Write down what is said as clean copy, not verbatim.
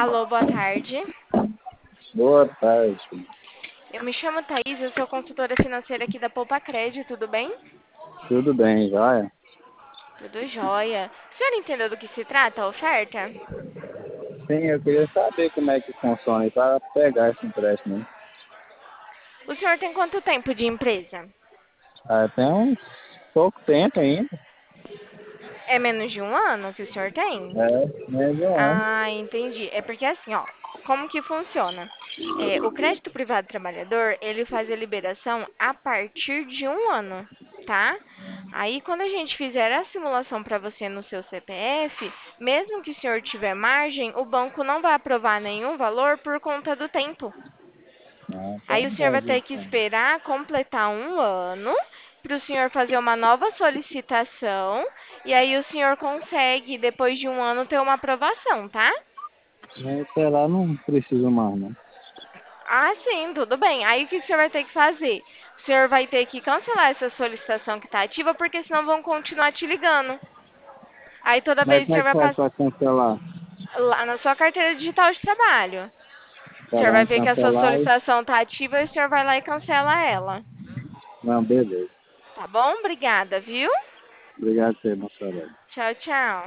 Alô, boa tarde. Boa tarde. Eu me chamo Thaís, eu sou consultora financeira aqui da Poupa Crédito, tudo bem? Tudo bem, joia? Tudo jóia. O senhor entendeu do que se trata a oferta? Sim, eu queria saber como é que funciona para pegar esse empréstimo, né? O senhor tem quanto tempo de empresa? Tem uns pouco tempo ainda. É menos de um ano que o senhor tem? Menos de um ano. Ah, entendi. É porque assim, ó, como que funciona? O crédito privado trabalhador, ele faz a liberação a partir de um ano, tá? Aí, quando a gente fizer a simulação para você no seu CPF, mesmo que o senhor tiver margem, o banco não vai aprovar nenhum valor por conta do tempo. Tá Aí o senhor vai entendi, ter que então. esperar completar um ano para o senhor fazer uma nova solicitação. E aí o senhor consegue, depois de um ano, ter uma aprovação, tá? Mas até lá não preciso mais, não. Ah, sim, tudo bem. Aí o que o senhor vai ter que fazer? O senhor vai ter que cancelar essa solicitação que está ativa, porque senão vão continuar te ligando. Aí toda Mas vez o como é senhor que vai faz passar para cancelar? lá na sua carteira digital de trabalho. O Tá senhor lá vai em ver que a sua cancelar e... solicitação está ativa e o senhor vai lá e cancela ela. Não, beleza. Tá bom? Obrigada, viu? Obrigado por ter mostrado. Tchau, tchau.